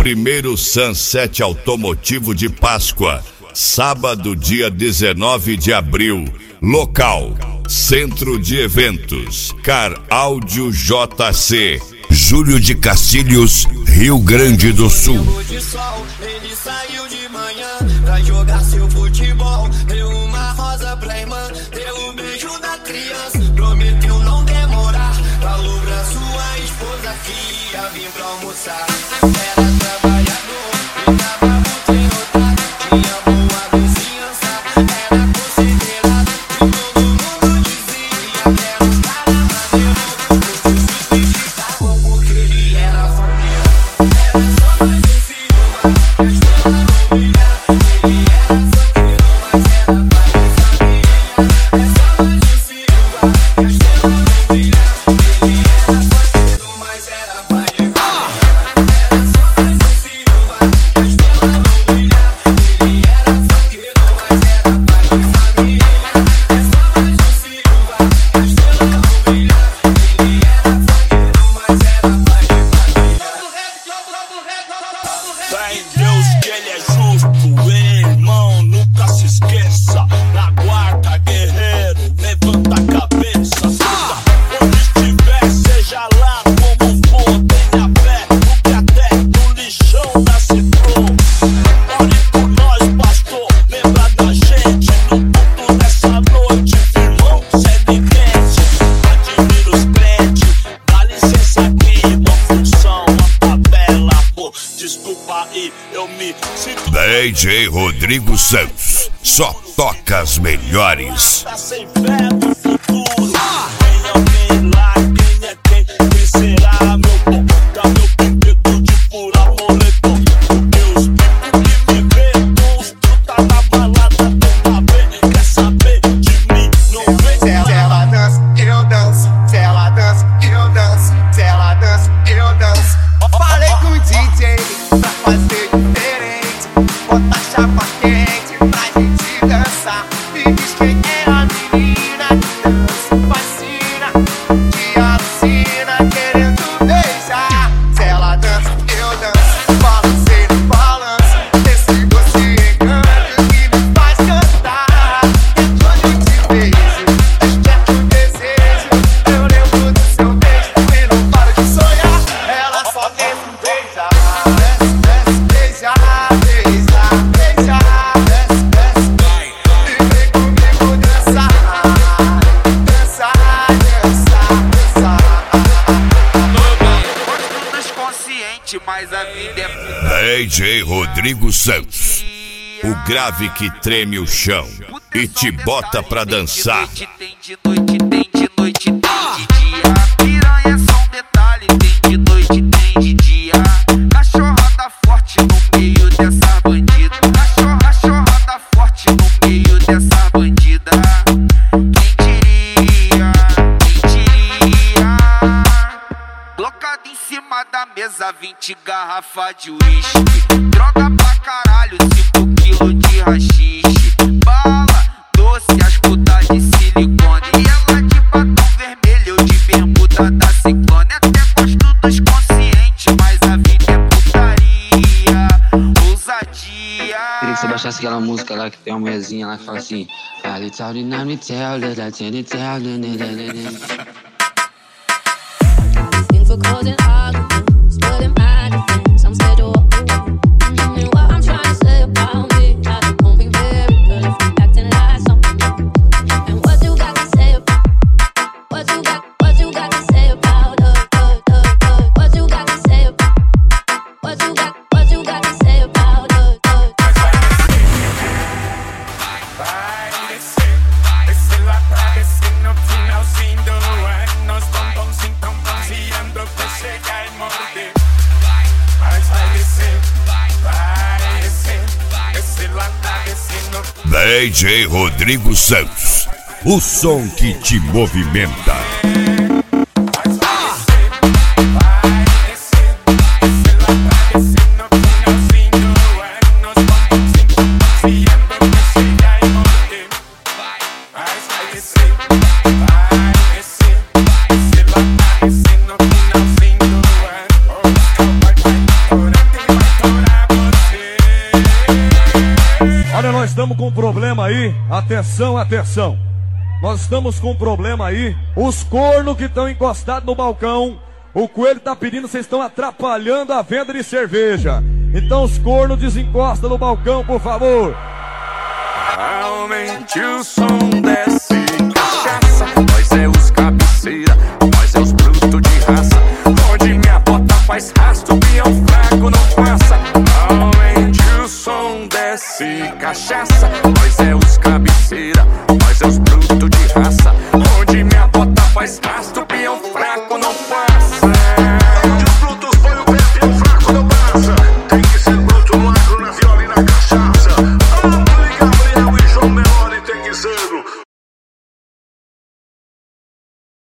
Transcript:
primeiro Sunset Automotivo de Páscoa, sábado, dia 19 de abril. Local: Centro de Eventos, Car Áudio JC, Júlio de Castilhos, Rio Grande do Sul. Ele saiu de manhã pra jogar seu futebol. Deu uma rosa pra irmã, deu um beijo da criança. Prometeu não demorar, falou pra sua esposa que ia vir pra almoçar. Era trabalhador, ficava muito enrotado, tinha boa vizinhança, era considerado. Todo mundo dizia que era um cara maneiro, muitos se criticavam porque ele era família. Era só mais um filho, a estrela não brilha. Ele era funkeiro, mas era pai de família. É só mais um filho, a estrela não brilha. Ele era funkeiro, mas era pai de família. Era só mais um filho, a estrela não brilha. Ele era funkeiro, mas era pai de família. É só mais um filho, a estrela não brilha. Ele era funkeiro, mas era pai de família. Fé em Deus que ele é justo, irmão, nunca se esqueça. Na guarda, guerreiro, levanta a cabeça. Onde estiver, seja lá como for, tenha fé, porque até no lixão nasce flor. Ore por nós, pastor, lembra da gente. No culto dessa noite, irmão, segue quente. Admira os crentes, dá licença aqui, uma função, uma tabela. Pô, desculpa aí, eu me sinto. DJ Rodrigo Santos, só toca as melhores. Tá sem fé no futuro. Tem alguém lá, quem é quem? Quem será, meu bom? Dá meu brinquedo de pura moletom. Porque os picos que me vê, monstro tá na balada, tenta ver. Quer saber de mim? Não vem. Se ela dança, eu danço. Se ela dança, eu danço. Se ela dança, eu danço. Falei com o DJ pra fazer diferente. Bota a chapa quente pra gente dançar. Me diz quem é a menina que dança, fascina, te alucina, querendo beijar. Se ela dança, eu danço. Balancei no balanço. Esse doce encanto que me faz cantar. É quando eu te beijo, desperto o desejo. Eu lembro do seu beijo e não paro de sonhar. Ela só desce, beija, desce, beija, beija, beija, desce, desce. E vem comigo dançar, dançar, dançar, dançar. Todos conscientes, mas a vida é puta. DJ Rodrigo Santos, o grave que treme o chão e te bota pra dançar. Tem de noite, tem de noite, tem de dia. Piranha é só um detalhe. Tem de noite, tem de dia. Cachorrada forte no meio dessa bandida. Cachorrada forte no meio dessa bandida. Quem diria, quem diria? Colocado em cima da mesa 20 garrafa de uísque. Droga pra caralho, 5 quilos de rachixe. Bala, doce, as putas de silicone. E ela de batom vermelho, eu de bermuda da Ciclone. Até gosto dos conscientes, mas a vida é putaria, ousadia. Queria que você baixasse aquela música lá que tem uma mulherzinha lá que fala assim. For causing arguments, but in my defense, I'm scared to walk away. And what I'm trying to say about me, I don't be very good if I'm acting like something new. And what you got to say about, what you got to say about us, what you got to say about, what you got to say about us. Vai descer lá pra descer no finalzinho do ano. Nós tão bronzeando pra chegar e morder. Mas vai descer lá pra descer no finalzinho. DJ Rodrigo Santos, o som que te movimenta. estamos com um problema aí. Atenção, atenção. Nós estamos com um problema aí. Os cornos que estão encostados no balcão, o Coelho tá pedindo, vocês estão atrapalhando a venda de cerveja. Então os cornos desencostam no balcão, por favor. Aumente o som, desce cachaça. Nós é os cabeceira, nós é os brutos de raça. Onde minha bota faz rastro, peão fraco não passa. Aumente o som, desce cachaça. Nós é os cabeceira, nós é os brutos de raça. Onde minha bota faz rastro, peão fraco não